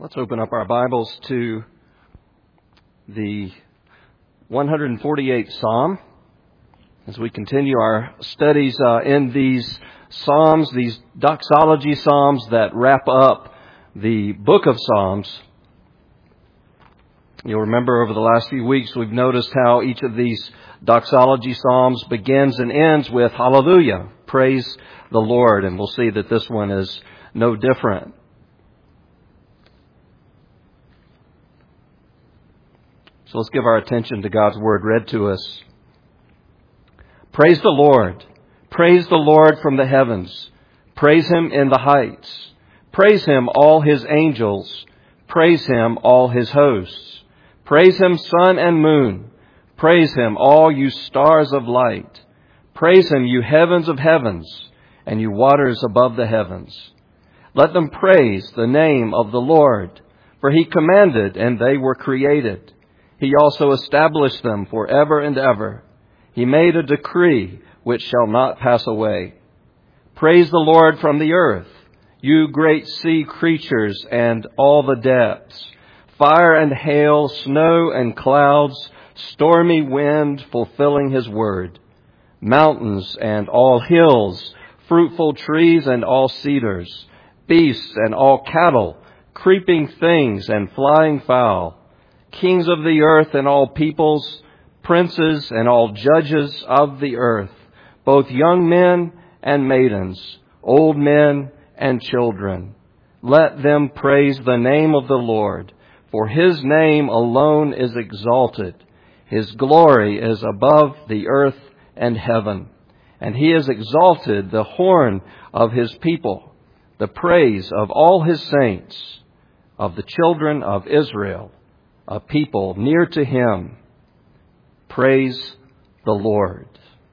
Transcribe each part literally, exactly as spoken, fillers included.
Let's open up our Bibles to the one hundred forty-eighth Psalm as we continue our studies uh, in these Psalms, these doxology Psalms that wrap up the book of Psalms. You'll remember over the last few weeks we've noticed how each of these doxology Psalms begins and ends with Hallelujah, praise the Lord, and we'll see that this one is no different. So let's give our attention to God's Word read to us. Praise the Lord. Praise the Lord from the heavens. Praise Him in the heights. Praise Him, all His angels. Praise Him, all His hosts. Praise Him, sun and moon. Praise Him, all you stars of light. Praise Him, you heavens of heavens, and you waters above the heavens. Let them praise the name of the Lord, for He commanded, and they were created. He also established them forever and ever. He made a decree which shall not pass away. Praise the Lord from the earth, you great sea creatures and all the depths. Fire and hail, snow and clouds, stormy wind fulfilling His word. Mountains and all hills, fruitful trees and all cedars, beasts and all cattle, creeping things and flying fowl. Kings of the earth and all peoples, princes and all judges of the earth, both young men and maidens, old men and children. Let them praise the name of the Lord, for His name alone is exalted. His glory is above the earth and heaven, and He has exalted the horn of His people, the praise of all His saints, of the children of Israel, a people near to Him. Praise the Lord.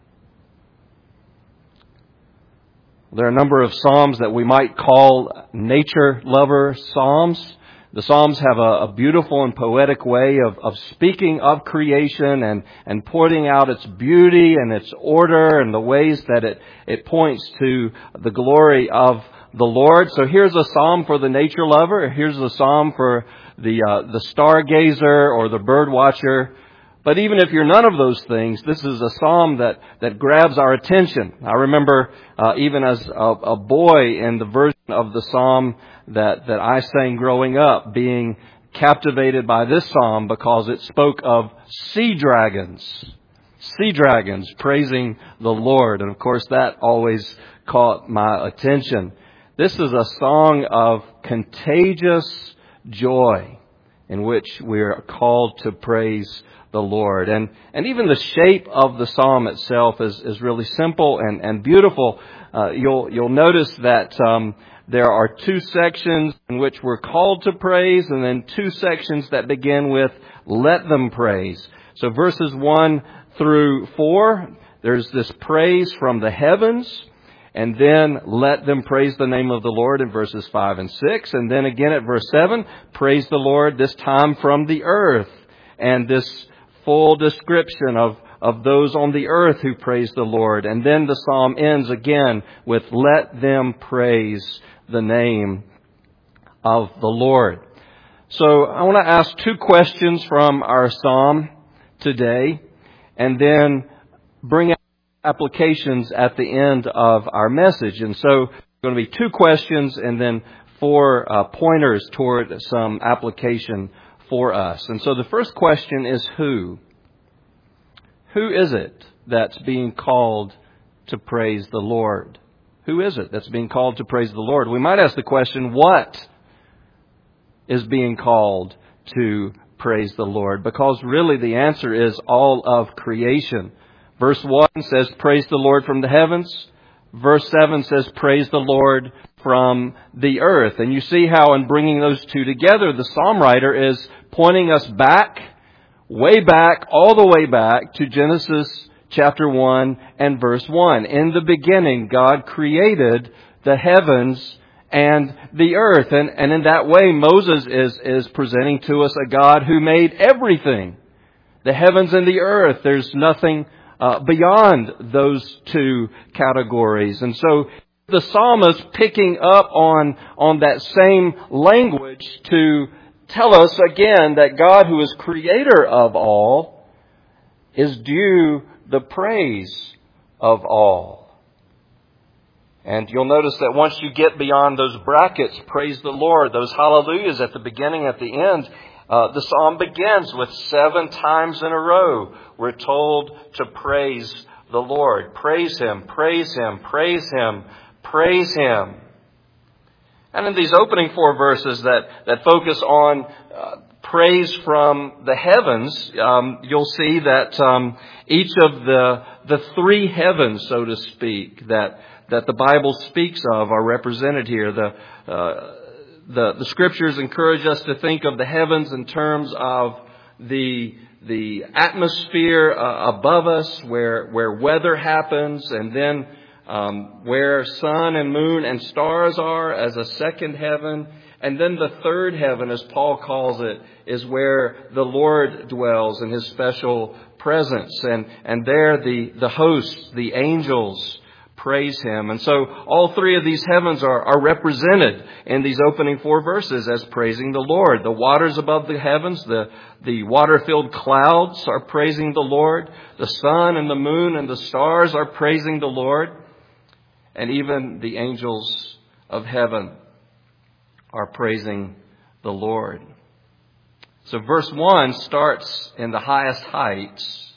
There are a number of Psalms that we might call nature lover Psalms. The Psalms have a, a beautiful and poetic way of, of speaking of creation and, and pointing out its beauty and its order and the ways that it, it points to the glory of the Lord. So here's a psalm for the nature lover. Here's a psalm for the uh, the stargazer or the bird watcher. But even if you're none of those things, this is a psalm that, that grabs our attention. I remember uh, even as a, a boy in the version of the psalm that, that I sang growing up, being captivated by this psalm because it spoke of sea dragons. Sea dragons praising the Lord. And of course that always caught my attention. This is a song of contagious joy in which we are called to praise the Lord. And and even the shape of the psalm itself is, is really simple and, and beautiful. Uh, you'll you'll notice that um, there are two sections in which we're called to praise, and then two sections that begin with let them praise. So verses one through four, there's this praise from the heavens. And then let them praise the name of the Lord in verses five and six. And then again at verse seven, praise the Lord, this time from the earth. And this full description of, of those on the earth who praise the Lord. And then the psalm ends again with let them praise the name of the Lord. So I want to ask two questions from our psalm today, and then bring out applications at the end of our message. And so going to be two questions and then four uh, pointers toward some application for us. And so the first question is who? Who is it that's being called to praise the Lord? Who is it that's being called to praise the Lord? We might ask the question, what is being called to praise the Lord? Because really the answer is all of creation. Verse one says, praise the Lord from the heavens. Verse seven says, praise the Lord from the earth. And you see how in bringing those two together, the psalm writer is pointing us back, way back, all the way back to Genesis chapter one and verse one. In the beginning, God created the heavens and the earth. And, and in that way, Moses is, is presenting to us a God who made everything. The heavens and the earth. There's nothing Uh, beyond those two categories. And so The psalmist picking up on, on that same language to tell us again that God, who is creator of all, is due the praise of all. And you'll notice that once you get beyond those brackets, praise the Lord, those hallelujahs at the beginning, at the end, uh, the psalm begins with seven times in a row. We're told to praise the Lord. Praise Him, praise Him, praise Him, praise Him. And in these opening four verses that, that focus on uh, praise from the heavens, um, you'll see that um, each of the the three heavens, so to speak, that that the Bible speaks of are represented here. The uh, the the Scriptures encourage us to think of the heavens in terms of the the atmosphere uh, above us, where where weather happens, and then um, where sun and moon and stars are as a second heaven. And then the third heaven, as Paul calls it, is where the Lord dwells in His special presence. And, and there the, the hosts, the angels, praise Him. And so all three of these heavens are, are represented in these opening four verses as praising the Lord. The waters above the heavens, the, the water-filled clouds are praising the Lord. The sun and the moon and the stars are praising the Lord. And even the angels of heaven are praising the Lord. So verse one starts in the highest heights.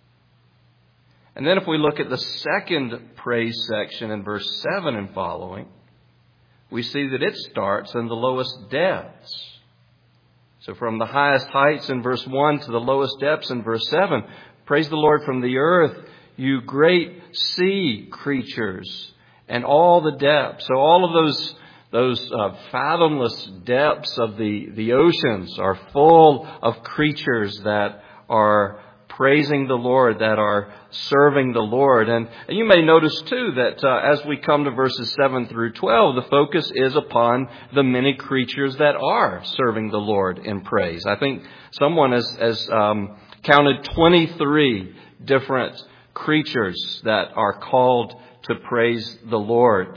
And then if we look at the second praise section in verse seven and following, we see that it starts in the lowest depths. So from the highest heights in verse one to the lowest depths in verse seven, praise the Lord from the earth, you great sea creatures, and all the depths. So all of those Those uh, fathomless depths of the, the oceans are full of creatures that are praising the Lord, that are serving the Lord. And, and you may notice, too, that uh, as we come to verses seven through twelve, the focus is upon the many creatures that are serving the Lord in praise. I think someone has, has um, counted twenty-three different creatures that are called to praise the Lord.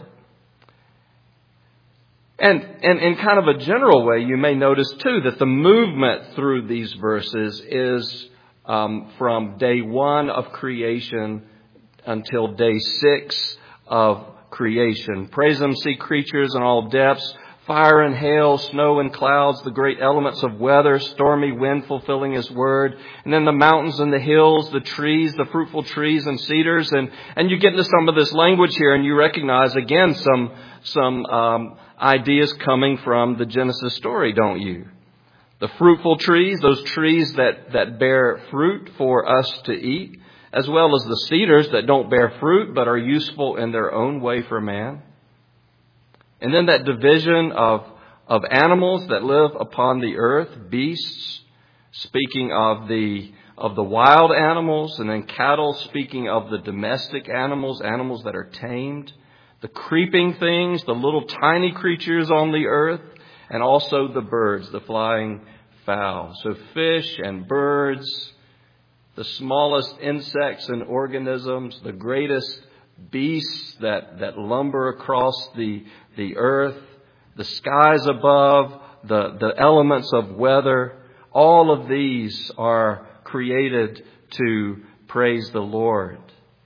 And, and in kind of a general way, you may notice, too, that the movement through these verses is um, from day one of creation until day six of creation. Praise Him, sea creatures in all depths, fire and hail, snow and clouds, the great elements of weather, stormy wind fulfilling His word, and then the mountains and the hills, the trees, the fruitful trees and cedars. And, and you get into some of this language here, and you recognize, again, some some um, ideas coming from the Genesis story, don't you? The fruitful trees, those trees that, that bear fruit for us to eat, as well as the cedars that don't bear fruit but are useful in their own way for man. And then that division of, of animals that live upon the earth, beasts, speaking of the, of the wild animals, and then cattle, speaking of the domestic animals, animals that are tamed. The creeping things, the little tiny creatures on the earth, and also the birds, the flying fowl. So fish and birds, the smallest insects and organisms, the greatest beasts that, that lumber across the, the earth, the skies above, the, the elements of weather, all of these are created to praise the Lord.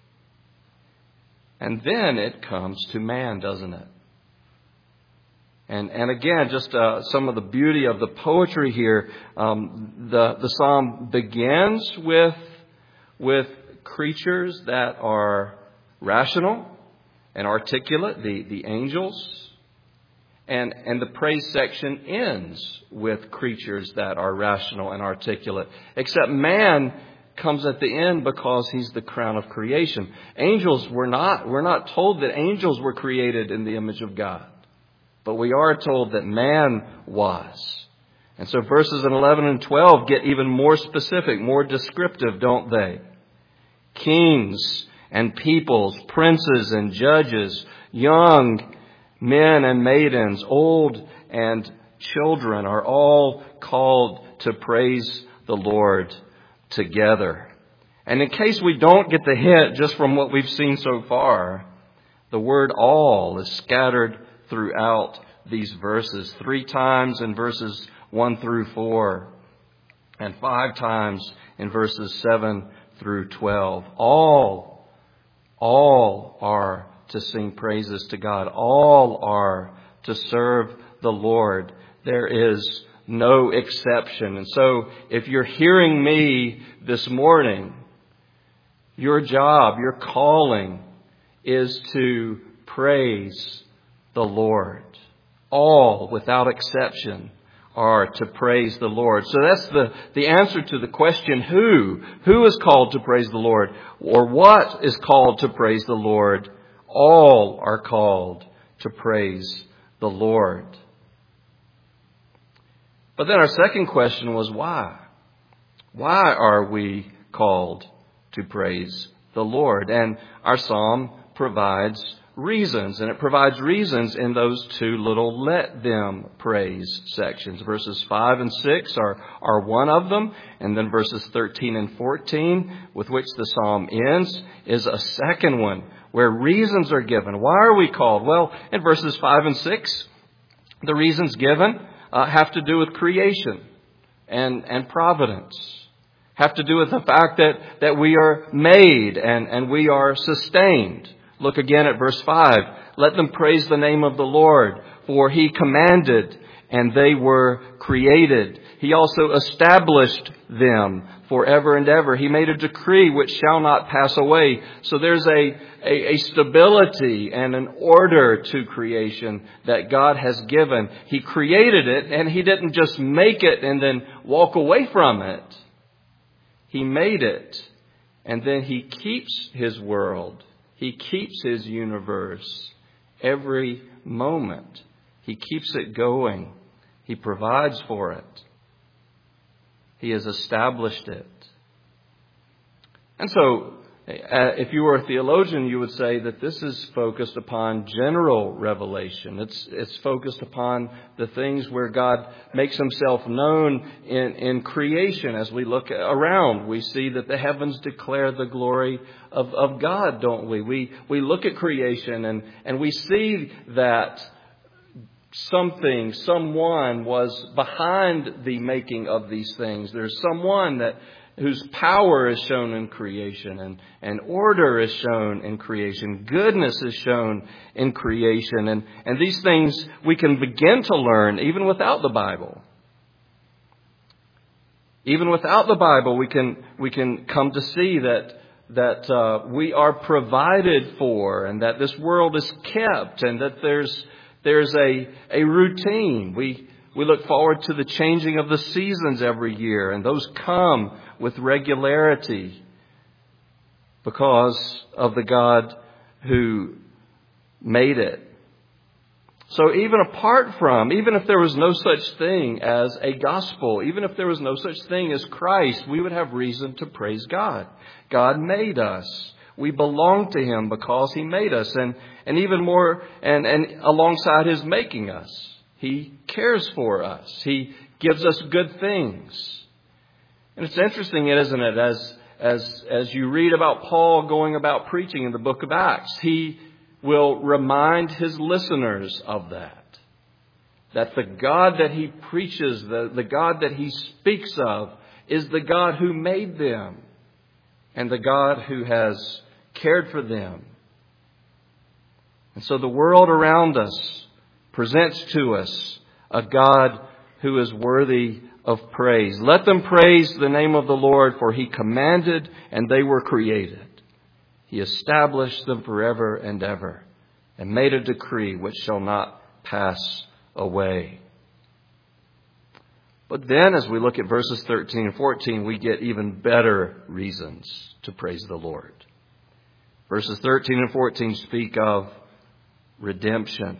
And then it comes to man, doesn't it? And and again, just uh, some of the beauty of the poetry here. Um, the the psalm begins with with creatures that are rational and articulate, the the angels, and and the praise section ends with creatures that are rational and articulate. Except man comes at the end because He's the crown of creation. Angels were not. We're not told that angels were created in the image of God. But we are told that man was. And so verses eleven and twelve get even more specific, more descriptive, don't they? Kings and peoples, princes and judges, young men and maidens, old and children are all called to praise the Lord together. And in case we don't get the hint just from what we've seen so far, The word all is scattered throughout these verses, three times in verses one through four, and five times in verses seven through twelve. All, all are to sing praises to God. All are to serve the Lord. There is no exception. And so if you're hearing me this morning, your job, your calling is to praise the Lord. All, without exception, are to praise the Lord. So that's the, the answer to the question, who? Who is called to praise the Lord? Or what is called to praise the Lord? All are called to praise the Lord. But then our second question was why? Why are we called to praise the Lord? And our psalm provides reasons, and it provides reasons in those two little let them praise sections. Verses five and six are, are one of them, and then verses thirteen and fourteen, with which the psalm ends, is a second one, where reasons are given. Why are we called? Well, in verses five and six, the reasons given uh, have to do with creation and, and providence. Have to do with the fact that, that we are made and, and we are sustained. Look again at verse five. Let them praise the name of the Lord, for He commanded and they were created. He also established them forever and ever. He made a decree which shall not pass away. So there's a, a, a stability and an order to creation that God has given. He created it, and He didn't just make it and then walk away from it. He made it, and then He keeps His world. He keeps His universe every moment. He keeps it going. He provides for it. He has established it. And so, uh, if you were a theologian, you would say that this is focused upon general revelation. It's it's focused upon the things where God makes Himself known in, in creation. As we look around, we see that the heavens declare the glory of, of God, don't we? We we look at creation and, and we see that something, someone was behind the making of these things. There's someone that whose power is shown in creation, and, and order is shown in creation. Goodness is shown in creation. And, and these things we can begin to learn even without the Bible. Even without the Bible, we can we can come to see that that uh, we are provided for, and that this world is kept, and that there's There's a, a routine. We we look forward to the changing of the seasons every year, and those come with regularity because of the God who made it. So even apart from, even if there was no such thing as a gospel, even if there was no such thing as Christ, we would have reason to praise God. God made us. We belong to Him because He made us. And, and even more, and, and alongside His making us, He cares for us. He gives us good things. And it's interesting, isn't it, as, as, as you read about Paul going about preaching in the book of Acts, he will remind his listeners of that. That the God that he preaches, the, the God that he speaks of, is the God who made them and the God who has cared for them. And so the world around us presents to us a God who is worthy of praise. Let them praise the name of the Lord, for He commanded and they were created. He established them forever and ever and made a decree which shall not pass away. But then as we look at verses thirteen and fourteen, we get even better reasons to praise the Lord. Verses thirteen and fourteen speak of redemption.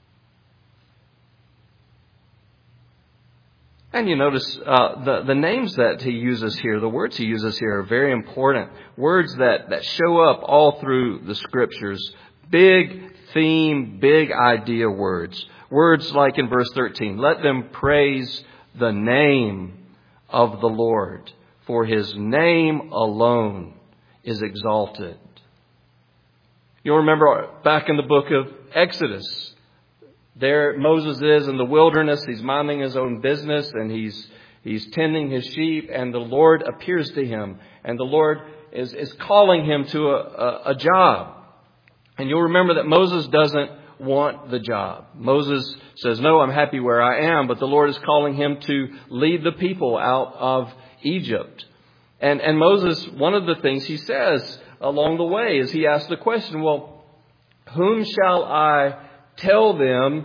And you notice uh, the, the names that he uses here, the words he uses here are very important. Words that, that show up all through the Scriptures. Big theme, big idea words. Words like in verse thirteen, let them praise the name of the Lord, for His name alone is exalted. You'll remember back in the book of Exodus, there Moses is in the wilderness. He's minding his own business and he's he's tending his sheep, and the Lord appears to him, and the Lord is, is calling him to a, a, a job. And you'll remember that Moses doesn't want the job. Moses says, no, I'm happy where I am, but the Lord is calling him to lead the people out of Egypt. And, and Moses, one of the things he says along the way is he asks the question, well, whom shall I tell them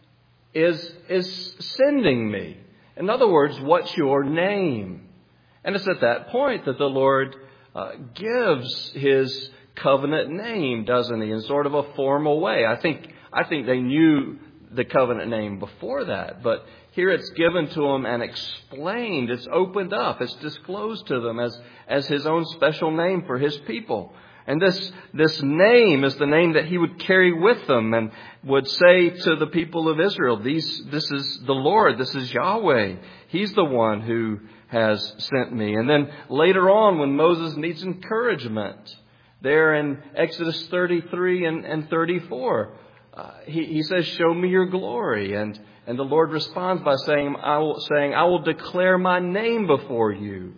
is, is sending me? In other words, what's your name? And it's at that point that the Lord uh, gives his covenant name, doesn't he, in sort of a formal way. I think I think they knew the covenant name before that, but here it's given to them and explained. It's opened up. It's disclosed to them as, as his own special name for his people. And this, this name is the name that he would carry with them and would say to the people of Israel, These, this is the Lord, this is Yahweh. He's the one who has sent me. And then later on, when Moses needs encouragement, there in Exodus thirty-three and, and thirty-four, uh, he, he says, show me your glory. And, and the Lord responds by saying I, will, saying, I will declare my name before you.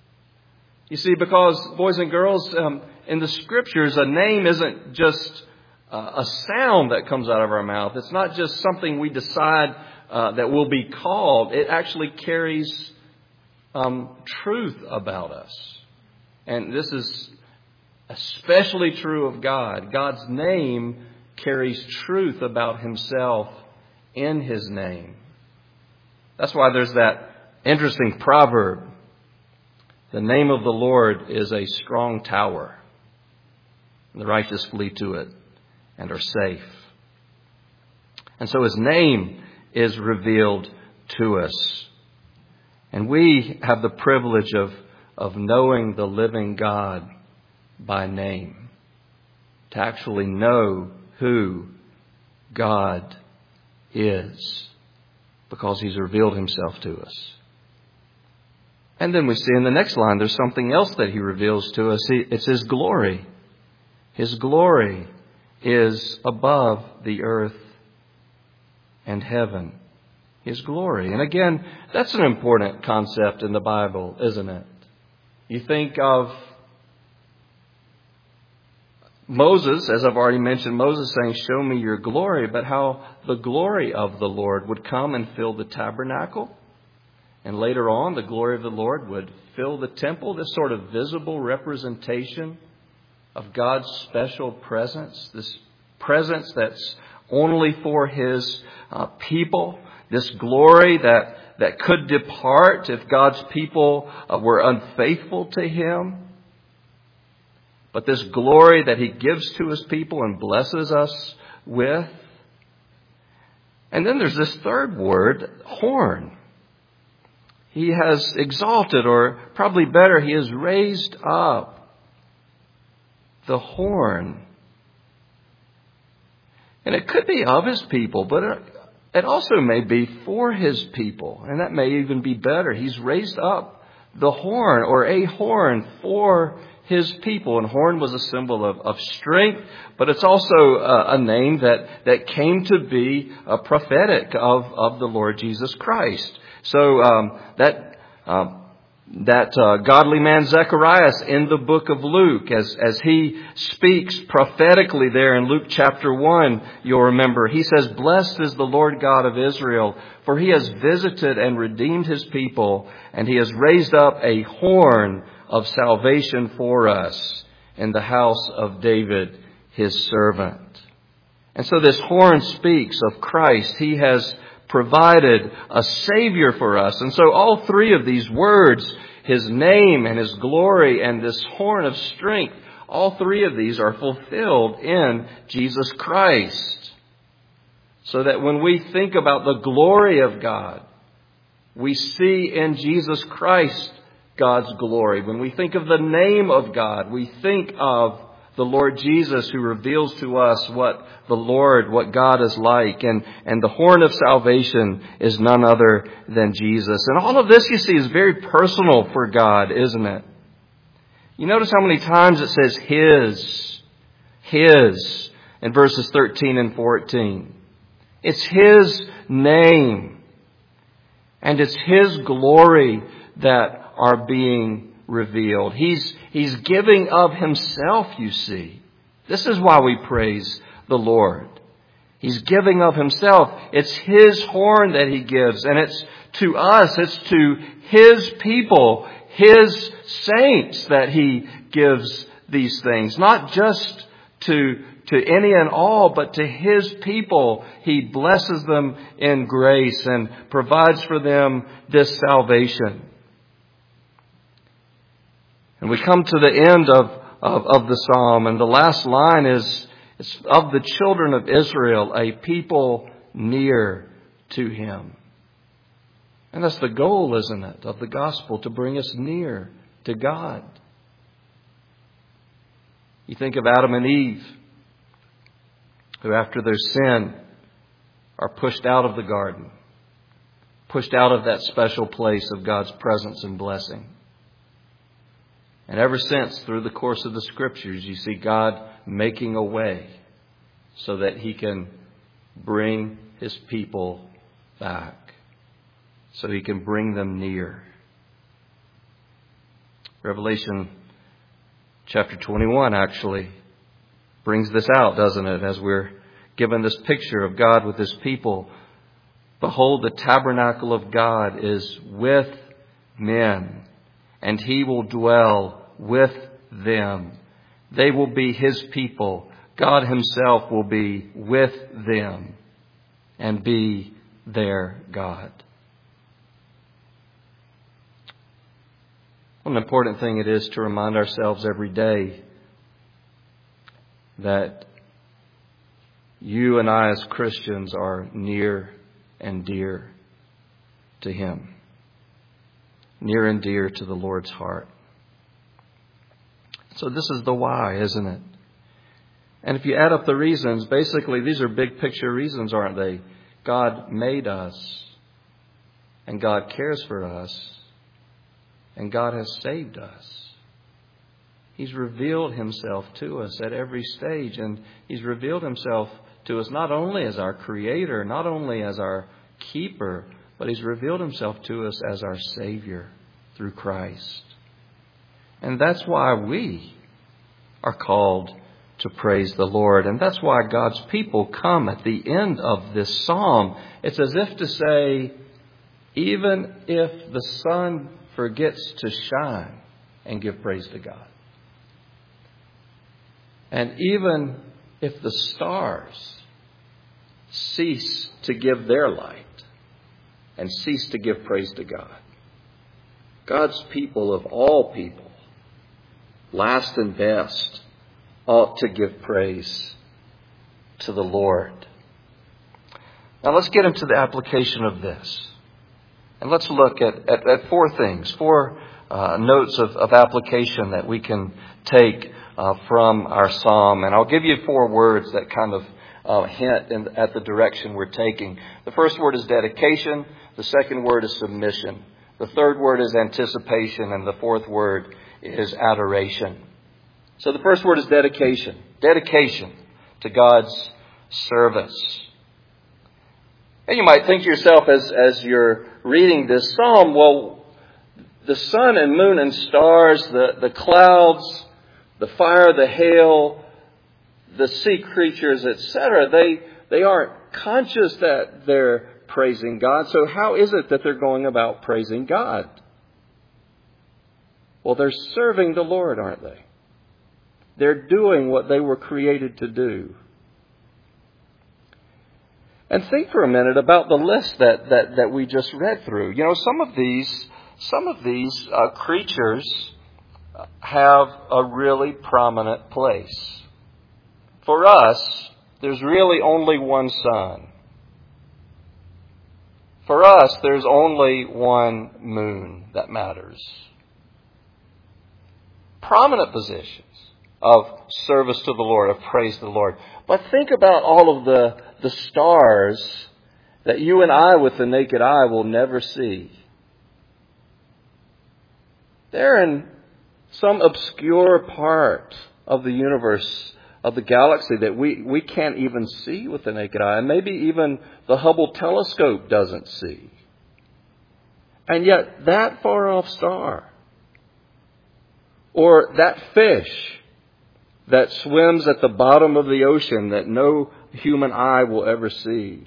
You see, because, boys and girls, um, in the Scriptures, a name isn't just uh, a sound that comes out of our mouth. It's not just something we decide uh, that will be called. It actually carries um, truth about us. And this is especially true of God. God's name carries truth about himself in his name. That's why there's that interesting proverb. The name of the Lord is a strong tower. The righteous flee to it and are safe. And so his name is revealed to us. And we have the privilege of, of knowing the living God by name. To actually know who God is. Because he's revealed himself to us. And then we see in the next line, there's something else that he reveals to us. It's his glory. His glory is above the earth and heaven. His glory. And again, that's an important concept in the Bible, isn't it? You think of Moses, as I've already mentioned, Moses saying, show me your glory, but how the glory of the Lord would come and fill the tabernacle. And later on, the glory of the Lord would fill the temple, this sort of visible representation of God's special presence, this presence that's only for his uh, people, this glory that, that could depart if God's people uh, were unfaithful to him. But this glory that he gives to his people and blesses us with. And then there's this third word, horn. He has exalted, or probably better, he has raised up the horn. And it could be of his people, but it also may be for his people. And that may even be better. He's raised up the horn, or a horn, for his people. And horn was a symbol of, of strength, but it's also a, a name that, that came to be a prophetic of, of the Lord Jesus Christ. So um, that um, that uh, godly man Zacharias in the book of Luke, as as he speaks prophetically there in Luke chapter one, you'll remember, he says, blessed is the Lord God of Israel, for he has visited and redeemed his people, and he has raised up a horn of salvation for us in the house of David, his servant. And so this horn speaks of Christ. He has provided a Savior for us. And so all three of these words, his name and his glory and this horn of strength, all three of these are fulfilled in Jesus Christ. So that when we think about the glory of God, we see in Jesus Christ God's glory. When we think of the name of God, we think of the Lord Jesus, who reveals to us what the Lord, what God is like. And, and the horn of salvation is none other than Jesus. And all of this, you see, is very personal for God, isn't it? You notice how many times it says His. His in verses thirteen and fourteen. It's His name and it's His glory that are being revealed. He's, He's giving of Himself, you see. This is why we praise the Lord. He's giving of Himself. It's His horn that He gives. And it's to us, it's to His people, His saints that He gives these things. Not just to, to any and all, but to His people. He blesses them in grace and provides for them this salvation. And we come to the end of, of, of the psalm, and the last line is, it's of the children of Israel, a people near to Him. And that's the goal, isn't it, of the gospel, to bring us near to God. You think of Adam and Eve, who after their sin are pushed out of the garden, pushed out of that special place of God's presence and blessing. And ever since, through the course of the Scriptures, you see God making a way so that He can bring His people back, so He can bring them near. Revelation chapter twenty-one actually brings this out, doesn't it? As we're given this picture of God with His people. Behold, the tabernacle of God is with men, and He will dwell with them. They will be His people. God Himself will be with them and be their God. What an important thing it is to remind ourselves every day that you and I as Christians are near and dear to Him. Near and dear to the Lord's heart. So this is the why, isn't it? And if you add up the reasons, basically these are big picture reasons, aren't they? God made us, and God cares for us, and God has saved us. He's revealed Himself to us at every stage, and He's revealed Himself to us not only as our Creator, not only as our Keeper, but He's revealed Himself to us as our Savior through Christ. And that's why we are called to praise the Lord. And that's why God's people come at the end of this psalm. It's as if to say, even if the sun forgets to shine, and give praise to God. And even if the stars cease to give their light and cease to give praise to God, God's people of all people, last and best, ought to give praise to the Lord. Now let's get into the application of this. And let's look at, at, at four things, four uh, notes of, of application that we can take uh, from our psalm. And I'll give you four words that kind of uh, hint in, at the direction we're taking. The first word is dedication. The second word is submission. The third word is anticipation. And the fourth word is adoration. So the first word is dedication. Dedication to God's service. And you might think to yourself as, as you're reading this psalm, well, the sun and moon and stars, the, the clouds, the fire, the hail, the sea creatures, et cetera, they, they aren't conscious that they're praising God. So how is it that they're going about praising God? Well, they're serving the Lord, aren't they? They're doing what they were created to do. And think for a minute about the list that, that, that we just read through. You know, some of these, some of these uh, creatures have a really prominent place. For us, there's really only one sun. For us, there's only one moon that matters. Prominent positions of service to the Lord, of praise to the Lord. But think about all of the, the stars that you and I with the naked eye will never see. They're in some obscure part of the universe of the galaxy that we, we can't even see with the naked eye. And maybe even the Hubble telescope doesn't see. And yet that far off star, or that fish that swims at the bottom of the ocean that no human eye will ever see,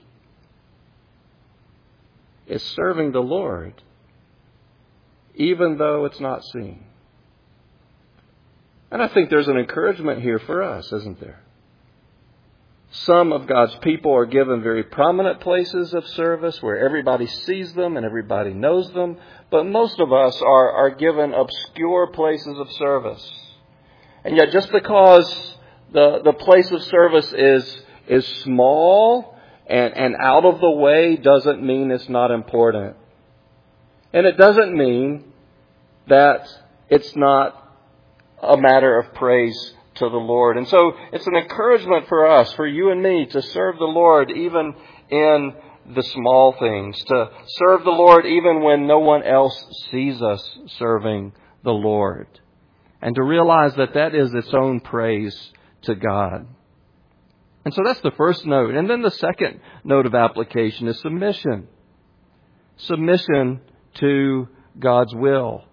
is serving the Lord, even though it's not seen. And I think there's an encouragement here for us, isn't there? Some of God's people are given very prominent places of service where everybody sees them and everybody knows them. But most of us are, are given obscure places of service. And yet just because the, the place of service is, is small and, and out of the way doesn't mean it's not important. And it doesn't mean that it's not a matter of praise to the Lord. And so it's an encouragement for us, for you and me, to serve the Lord even in the small things, to serve the Lord even when no one else sees us serving the Lord, and to realize that that is its own praise to God. And so that's the first note. And then the second note of application is submission. Submission to God's will.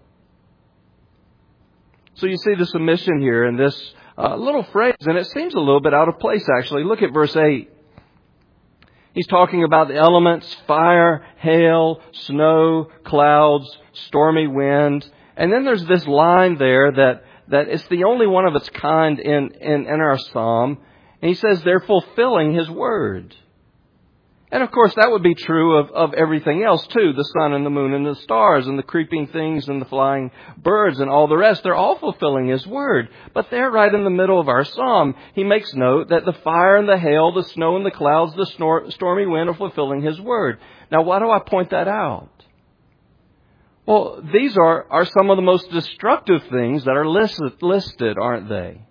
So you see the submission here in this uh, little phrase, and it seems a little bit out of place, actually. Look at verse eight. He's talking about the elements: fire, hail, snow, clouds, stormy wind. And then there's this line there that, that it's the only one of its kind in, in, in our psalm. And he says they're fulfilling His word. And of course, that would be true of, of everything else too. The sun and the moon and the stars and the creeping things and the flying birds and all the rest. They're all fulfilling His word. But there, right in the middle of our psalm, he makes note that the fire and the hail, the snow and the clouds, the snor- stormy wind are fulfilling His word. Now, why do I point that out? Well, these are, are some of the most destructive things that are listed, listed, aren't they?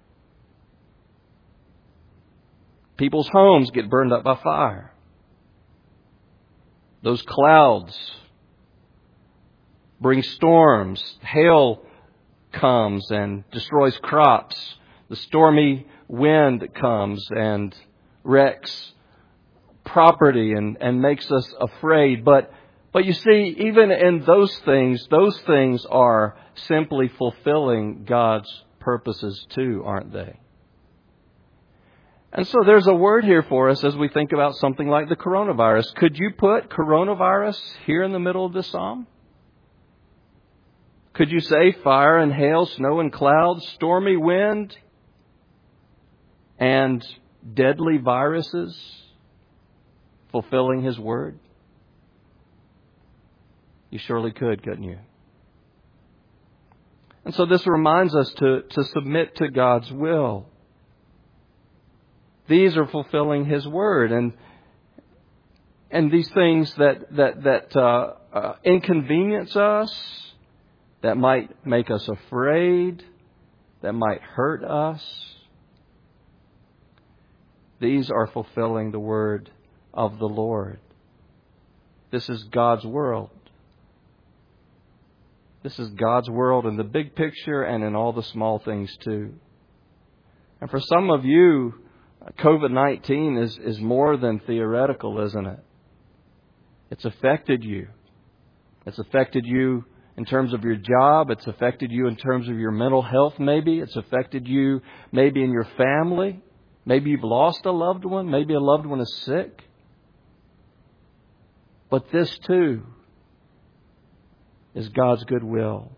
People's homes get burned up by fire. Those clouds bring storms. Hail comes and destroys crops. The stormy wind comes and wrecks property and, and makes us afraid. But, but you see, even in those things, those things are simply fulfilling God's purposes too, aren't they? And so there's a word here for us as we think about something like the coronavirus. Could you put coronavirus here in the middle of this psalm? Could you say fire and hail, snow and clouds, stormy wind, and deadly viruses fulfilling His word? You surely could, couldn't you? And so this reminds us to, to submit to God's will. These are fulfilling His word, and and these things that that that uh, uh, inconvenience us, that might make us afraid, that might hurt us. These are fulfilling the word of the Lord. This is God's world. This is God's world in the big picture and in all the small things too. And for some of you, COVID nineteen is, is more than theoretical, isn't it? It's affected you. It's affected you in terms of your job. It's affected you in terms of your mental health, maybe. It's affected you maybe in your family. Maybe you've lost a loved one. Maybe a loved one is sick. But this too is God's good will.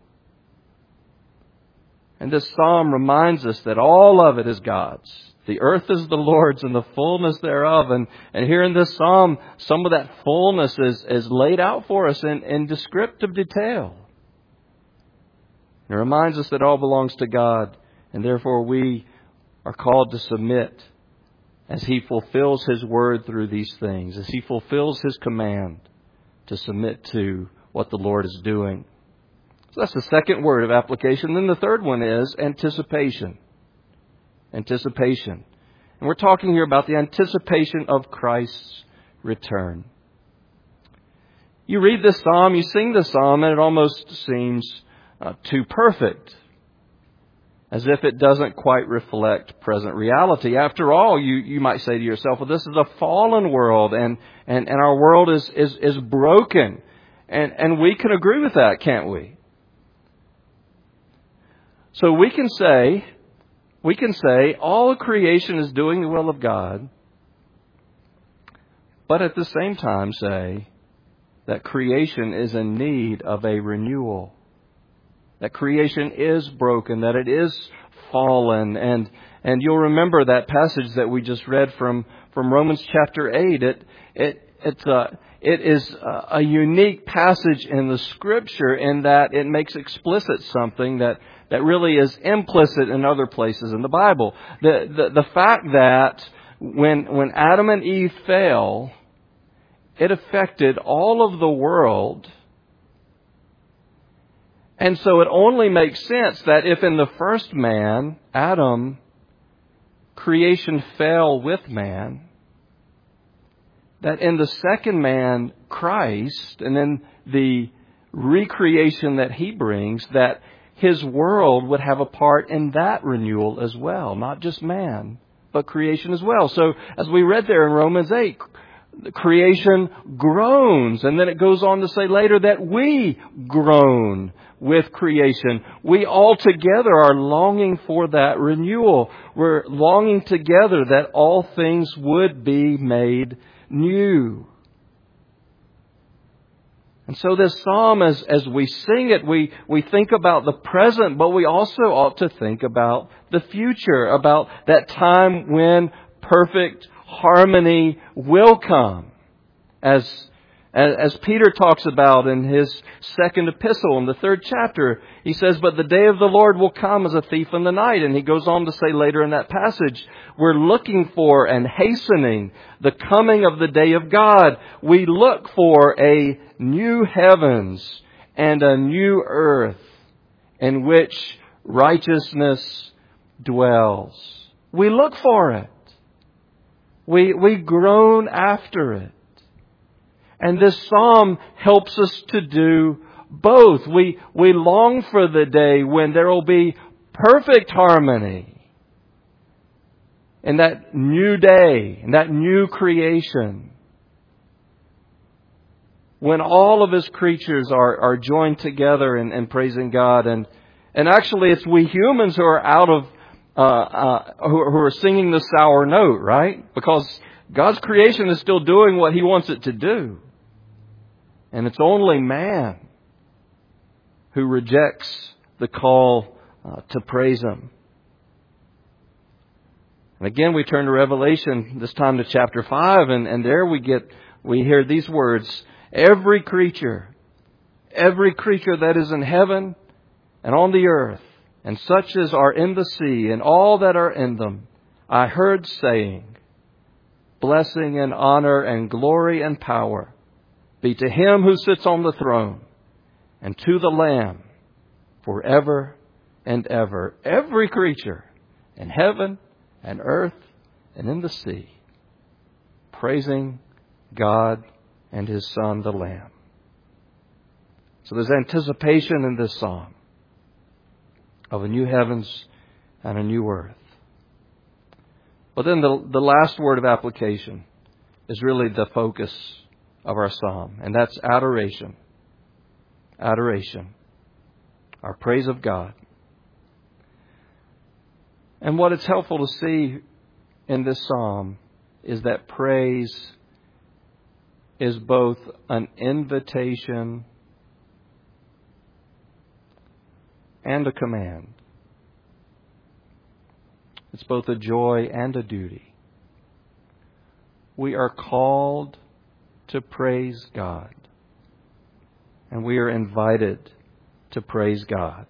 And this psalm reminds us that all of it is God's. The earth is the Lord's and the fullness thereof. And, and here in this psalm, some of that fullness is, is laid out for us in, in descriptive detail. It reminds us that all belongs to God, and therefore we are called to submit as He fulfills His word through these things, as He fulfills His command to submit to what the Lord is doing. So that's the second word of application. Then the third one is anticipation. Anticipation. And we're talking here about the anticipation of Christ's return. You read this psalm, you sing this psalm, and it almost seems uh, too perfect. as if it doesn't quite reflect present reality. After all, you, you might say to yourself, well, this is a fallen world, and, and, and our world is, is, is broken. And, and we can agree with that, can't we? So we can say, we can say all creation is doing the will of God, but at the same time say that creation is in need of a renewal. That creation is broken, that it is fallen. And and you'll remember that passage that we just read from, from Romans chapter eight. It it it's a, it is a, a unique passage in the Scripture in that it makes explicit something that, that really is implicit in other places in the Bible. The the, the fact that when when Adam and Eve fell, it affected all of the world. And so it only makes sense that if in the first man, Adam, creation fell with man, that in the second man, Christ, and then the recreation that He brings, that His world would have a part in that renewal as well. Not just man, but creation as well. So as we read there in Romans eight, the creation groans. And then it goes on to say later that we groan with creation. We all together are longing for that renewal. We're longing together that all things would be made new. And so this psalm, as, as we sing it, we, we think about the present, but we also ought to think about the future, about that time when perfect harmony will come. As, as, as Peter talks about in his second epistle in the third chapter, he says, but the day of the Lord will come as a thief in the night. And he goes on to say later in that passage, we're looking for and hastening the coming of the day of God. We look for a new heavens and a new earth in which righteousness dwells. We look for it. We, we groan after it. And this psalm helps us to do both. We, we long for the day when there will be perfect harmony in that new day, in that new creation. When all of His creatures are, are joined together in, in praising God. And, and actually it's we humans who are out of Uh, uh, who, who are singing the sour note, right? Because God's creation is still doing what He wants it to do. And it's only man who rejects the call uh, to praise Him. And again, we turn to Revelation, this time to chapter five, and, and there we get, we hear these words, every creature, every creature that is in heaven and on the earth, and such as are in the sea, and all that are in them, I heard saying, blessing and honor and glory and power be to Him who sits on the throne, and to the Lamb, forever and ever. Every creature in heaven and earth and in the sea, praising God and His Son, the Lamb. So there's anticipation in this psalm of a new heavens and a new earth. But then the, the last word of application is really the focus of our psalm, and that's adoration. Adoration. Our praise of God. And what it's helpful to see in this psalm is that praise is both an invitation and a command. It's both a joy and a duty. We are called to praise God. And we are invited to praise God.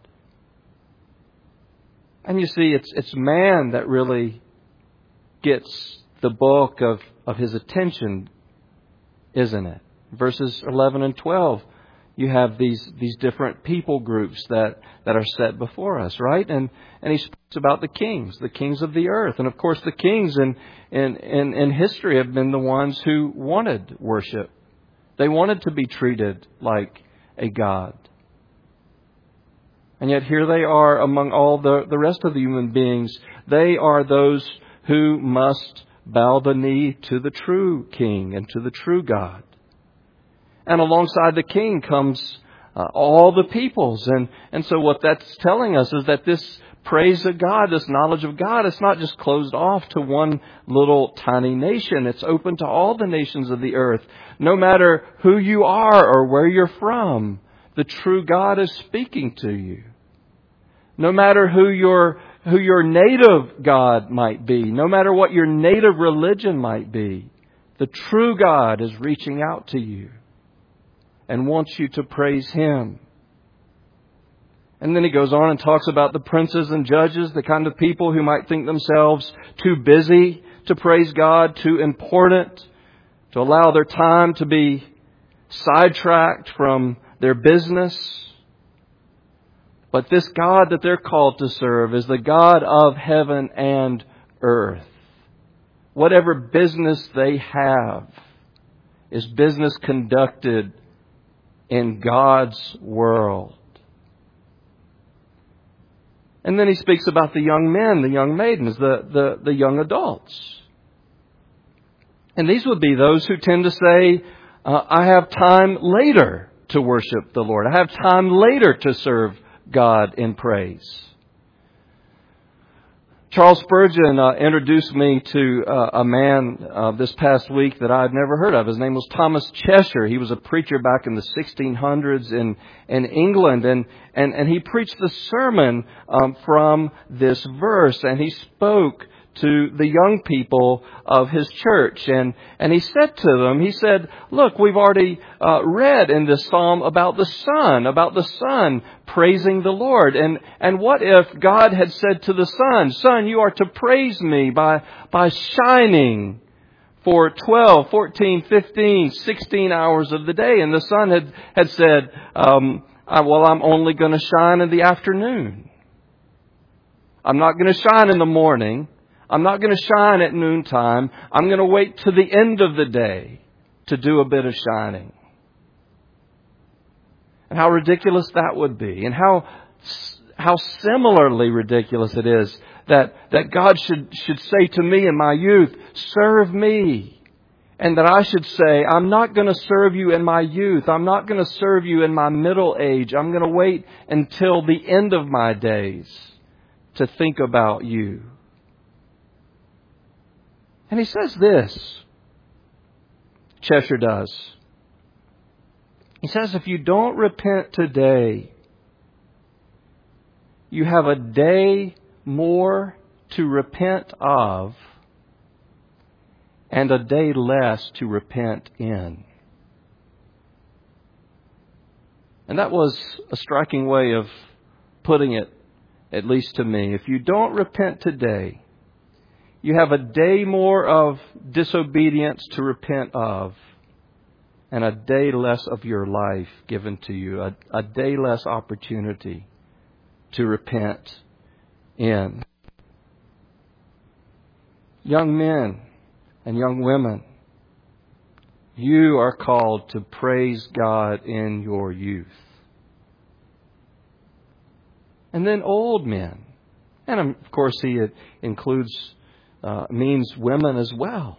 And you see, it's it's man that really gets the bulk of, of his attention, isn't it? Verses eleven and twelve. You have these, these different people groups that, that are set before us, right? And and he speaks about the kings, the kings of the earth. And of course the kings in, in, in, in history have been the ones who wanted worship. They wanted to be treated like a god. And yet here they are among all the, the rest of the human beings. They are those who must bow the knee to the true King and to the true God. And alongside the King comes uh, all the peoples. And, and so what that's telling us is that this praise of God, this knowledge of God, it's not just closed off to one little tiny nation. It's open to all the nations of the earth. No matter who you are or where you're from, the true God is speaking to you. No matter who your who your native God might be, no matter what your native religion might be, the true God is reaching out to you and wants you to praise Him. And then he goes on and talks about the princes and judges, the kind of people who might think themselves too busy to praise God, too important to allow their time to be sidetracked from their business. But this God that they're called to serve is the God of heaven and earth. Whatever business they have is business conducted in God's world. And then he speaks about the young men, the young maidens, the, the, the young adults. And these would be those who tend to say, uh, I have time later to worship the Lord. I have time later to serve God in praise. Charles Spurgeon uh, introduced me to uh, a man uh, this past week that I'd never heard of. His name was Thomas Cheshire. He was a preacher back in the sixteen hundreds in, in England. And, and, and he preached the sermon um, from this verse. And he spoke to the young people of his church. And, and he said to them, he said, look, we've already uh, read in this psalm about the sun, about the sun praising the Lord. And, and what if God had said to the sun, son, you are to praise me by, by shining for twelve, fourteen, fifteen, sixteen hours of the day. And the sun had, had said, um, well, I'm only going to shine in the afternoon. I'm not going to shine in the morning. I'm not going to shine at noontime. I'm going to wait to the end of the day to do a bit of shining. And how ridiculous that would be. And how how similarly ridiculous it is that, that God should, should say to me in my youth, serve me. And that I should say, I'm not going to serve you in my youth. I'm not going to serve you in my middle age. I'm going to wait until the end of my days to think about you. And he says this, Cheshire does. He says, if you don't repent today, you have a day more to repent of and a day less to repent in. And that was a striking way of putting it, at least to me. If you don't repent today, you have a day more of disobedience to repent of and a day less of your life given to you, a, a day less opportunity to repent in. Young men and young women, you are called to praise God in your youth. And then old men. And of course he includes Uh, means women as well.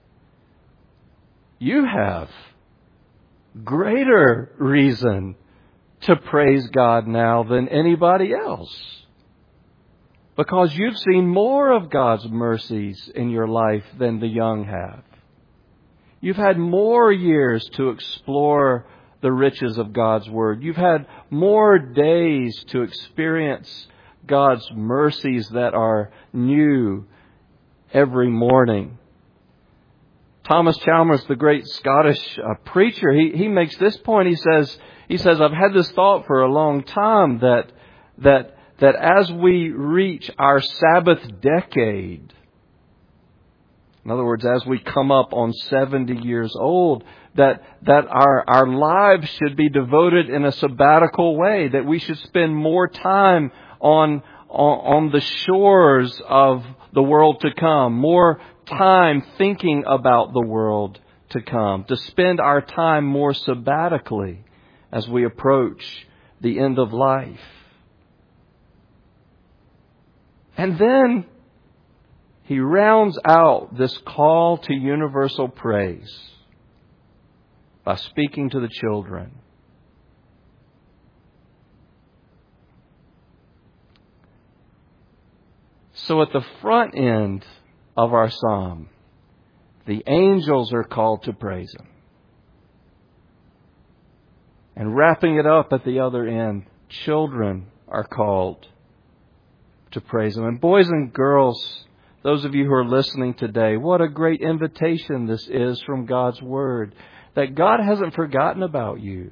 You have greater reason to praise God now than anybody else. Because you've seen more of God's mercies in your life than the young have. You've had more years to explore the riches of God's Word. You've had more days to experience God's mercies that are new every morning. Thomas Chalmers, the great Scottish uh, preacher, he, he makes this point. He says, he says, I've had this thought for a long time that, that, that as we reach our Sabbath decade, in other words, as we come up on seventy years old, that, that our, our lives should be devoted in a sabbatical way, that we should spend more time on on the shores of the world to come, more time thinking about the world to come, to spend our time more sabbatically as we approach the end of life. And then he rounds out this call to universal praise by speaking to the children. So at the front end of our psalm, the angels are called to praise Him. And wrapping it up at the other end, children are called to praise Him. And boys and girls, those of you who are listening today, what a great invitation this is from God's Word. That God hasn't forgotten about you.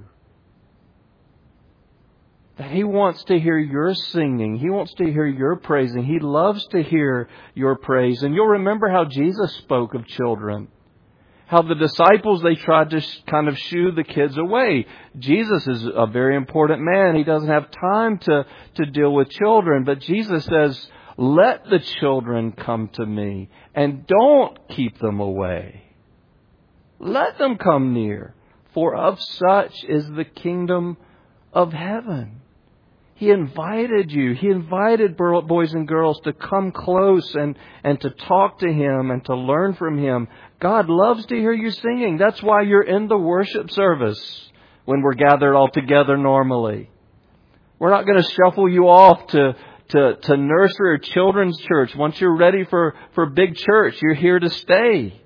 That He wants to hear your singing. He wants to hear your praising. He loves to hear your praise. And you'll remember how Jesus spoke of children. How the disciples, they tried to kind of shoo the kids away. Jesus is a very important man. He doesn't have time to, to deal with children. But Jesus says, let the children come to me and don't keep them away. Let them come near, for of such is the kingdom of heaven. He invited you. He invited boys and girls to come close and, and to talk to Him and to learn from Him. God loves to hear you singing. That's why you're in the worship service when we're gathered all together normally. We're not going to shuffle you off to, to, to nursery or children's church. Once you're ready for, for big church, you're here to stay.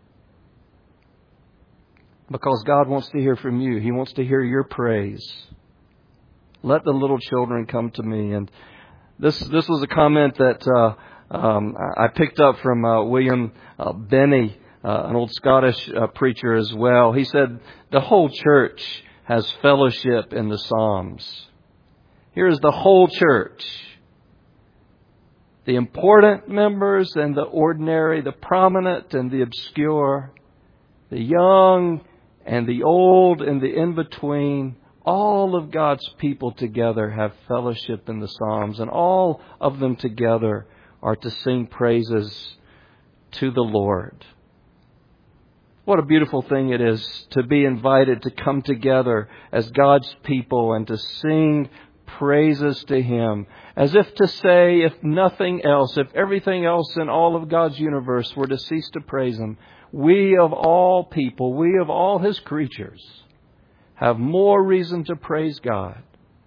Because God wants to hear from you. He wants to hear your praise. Let the little children come to me. And this this was a comment that uh, um, I picked up from uh, William uh, Benny, uh, an old Scottish uh, preacher as well. He said, the whole church has fellowship in the Psalms. Here is the whole church. The important members and the ordinary, the prominent and the obscure, the young and the old and the in-between. All of God's people together have fellowship in the Psalms, and all of them together are to sing praises to the Lord. What a beautiful thing it is to be invited to come together as God's people and to sing praises to Him, as if to say, if nothing else, if everything else in all of God's universe were to cease to praise Him, we of all people, we of all His creatures, have more reason to praise God.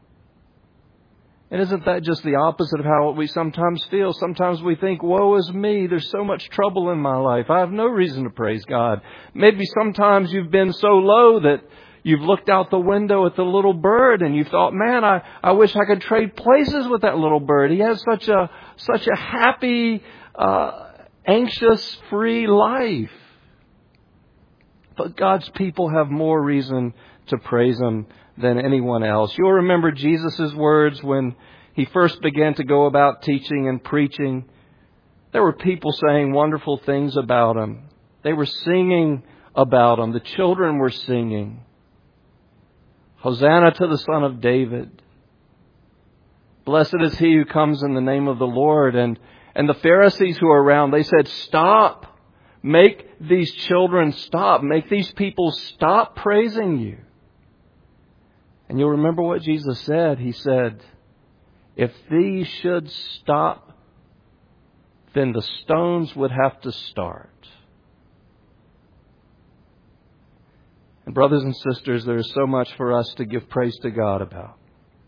And isn't that just the opposite of how we sometimes feel? Sometimes we think, woe is me, there's so much trouble in my life. I have no reason to praise God. Maybe sometimes you've been so low that you've looked out the window at the little bird and you thought, man, I, I wish I could trade places with that little bird. He has such a such a happy, uh, anxious, free life. But God's people have more reason to praise Him than anyone else. You'll remember Jesus' words when He first began to go about teaching and preaching. There were people saying wonderful things about Him. They were singing about Him. The children were singing. Hosanna to the Son of David. Blessed is he who comes in the name of the Lord. And, and the Pharisees who were around, they said, stop. Make these children stop. Make these people stop praising you. And you'll remember what Jesus said. He said, if these should stop, then the stones would have to start. And brothers and sisters, there is so much for us to give praise to God about.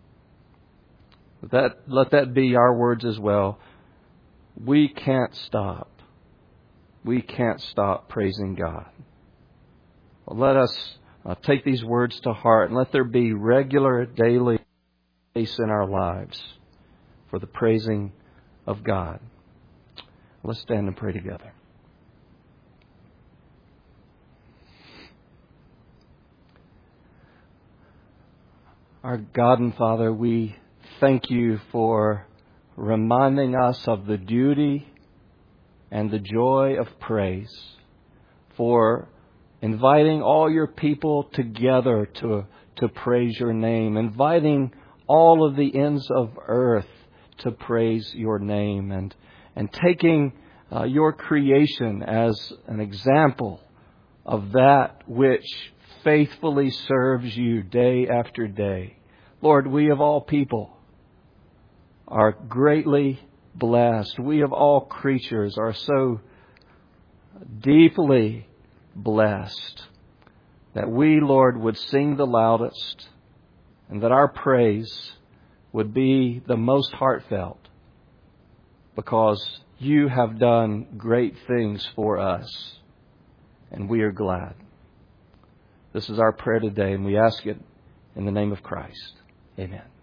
That, let that be our words as well. We can't stop. We can't stop praising God. Well, let us uh, take these words to heart and let there be regular, daily space in our lives for the praising of God. Let's stand and pray together. Our God and Father, we thank You for reminding us of the duty and the joy of praise, for inviting all Your people together to, to praise Your name, inviting all of the ends of earth to praise Your name, and, and taking uh, Your creation as an example of that which faithfully serves You day after day. Lord, we of all people are greatly blessed. We of all creatures are so deeply blessed that we, Lord, would sing the loudest and that our praise would be the most heartfelt because you have done great things for us and we are glad. This is our prayer today and we ask it in the name of Christ. Amen.